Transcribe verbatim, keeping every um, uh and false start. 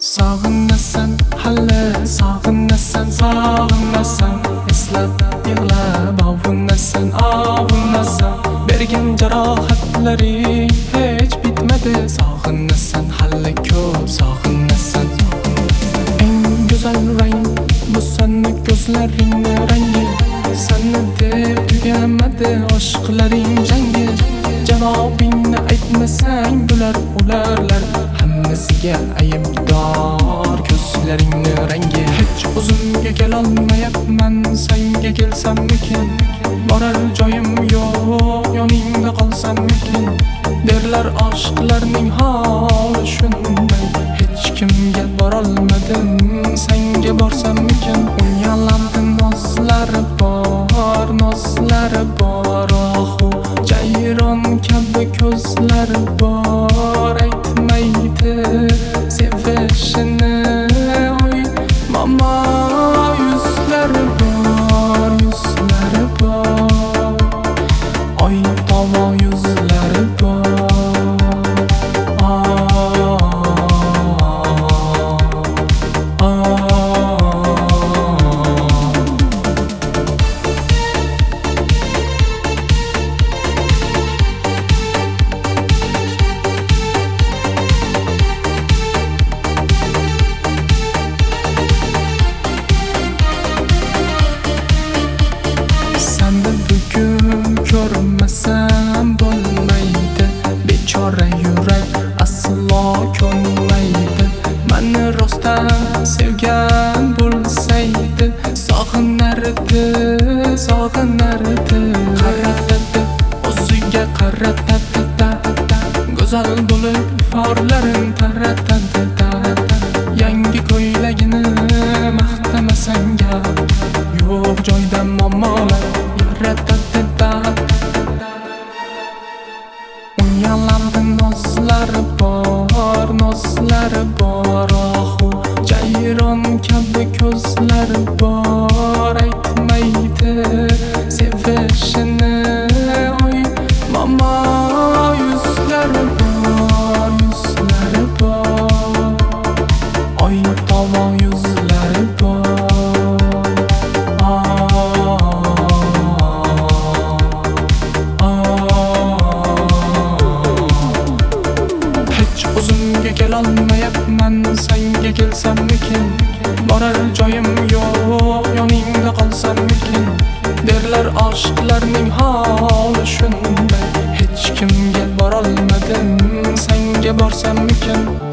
Sog'inasan hali, sog'inasan, sog'inasan, eslab yig'lab ovunasan, ovunasan. Bergan jarohatlaring hech bitmadi. Sog'inasan hali ko'p, sog'inasan. Eng go'zal rang bu seni ko'zlaringni rangi. Seni deb tugamadi oshiqlaring jangi. Javobingni aytmasang bular o'larlar. Hammasiga aybdor ko'zlaringni rangi. Hech o'zimga kelolmayapman, senga kelsamikin? Borar joyim yo'q, yoningda qolsamikin? Derlar oshiqlarning holi shunday. Hech kimga borolmadim, senga borsamikin? Uyalamdi nozlari bor, nozlari bor. Ohu jayron kabi ko'zlari bor. Aytmaydi sevishini, oy mama. Yuzlari bor, yuzlari bor. Oy tovo yuzlari bor. Ah, ah, ah. Seni bugun ko'rmasam bo'lmaydi. Bechora yurak aslo ko'nmaydi. Meni rostdan sevgan bo'lsaydi, sog'inardi, sog'inardi. Qaratadi, o'ziga qaratadi, go'zal bo'lib iforlarin taratadi. Yangi ko'ylagini maqtamasang gap yo'q joyda muammolar yaratadi. Uyalamdi nozlari bor, nozlari bor. Ohu jayron kabi ko'zlari bor. Aytmaydi sevishini, oy mama. Yuzlari bor, yuzlari bor. Oy tovo yuzlari bor. Ah, ah. Hech o'zimga kelolmayapman, senga kelsamikin? Borar joyim yo'q, yoningda qolsamikin? Derlar oshiqlarning holi shunday. Hech kimga borolmadim, senga borsamikin?